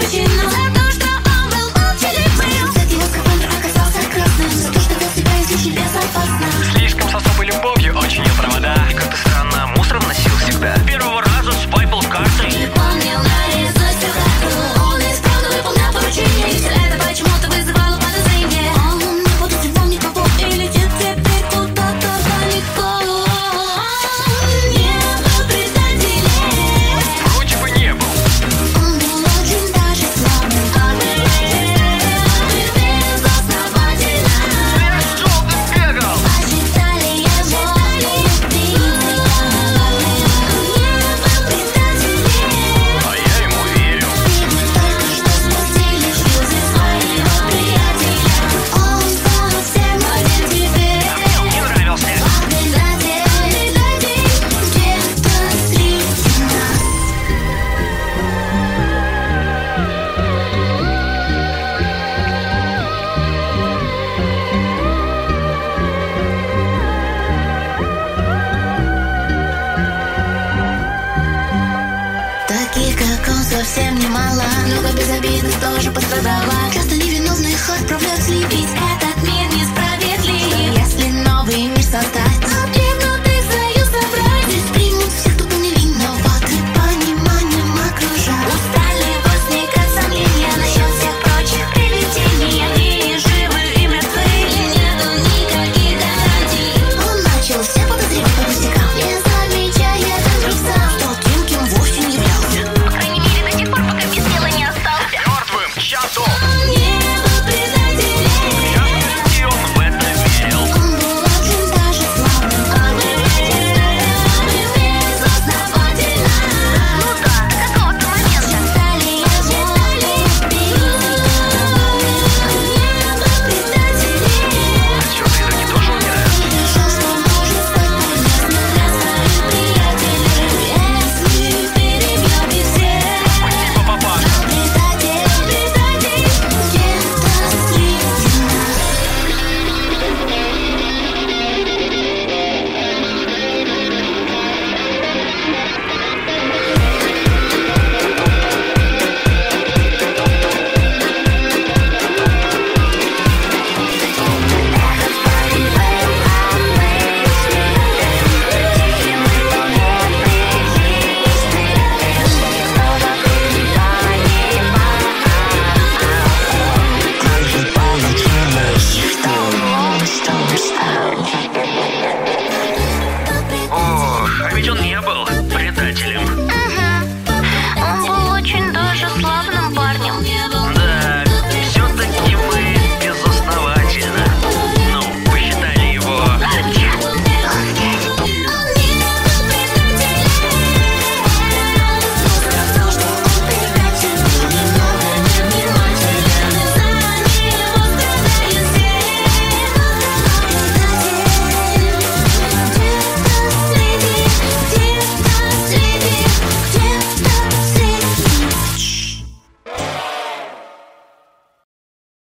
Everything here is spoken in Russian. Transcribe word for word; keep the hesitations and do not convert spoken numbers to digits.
причину за то, что он был молчаливым. Цвет его скафандра оказался красным, за то, что вел себя излишне безопасно. Слишком с особой любовью очинил провода. И как-то странно мусор вносил всегда. С первого раза свайпал карты. И помнил наизусть всю карту. Он исправно выполнял поручения, и все это почему-то вызывало подозрение. Он не будет его никого и летит теперь куда-то далеко. Не был предателем. Вроде бы не был. Он был очень даже славным, а ты безосновательно. Что ты бегал? Посчитали его убийцей. Не был предателем. А я ему верю. Только что спустили шлюзы своего приятеля. Он совсем один теперь. Не нравился. Предатель, предатель, где-то среди нас. Таких, как он, совсем немало. Много безобидных тоже пострадало. Часто невиновных отправляют слепить. Этот мир несправедлив. Что если новый мир создать?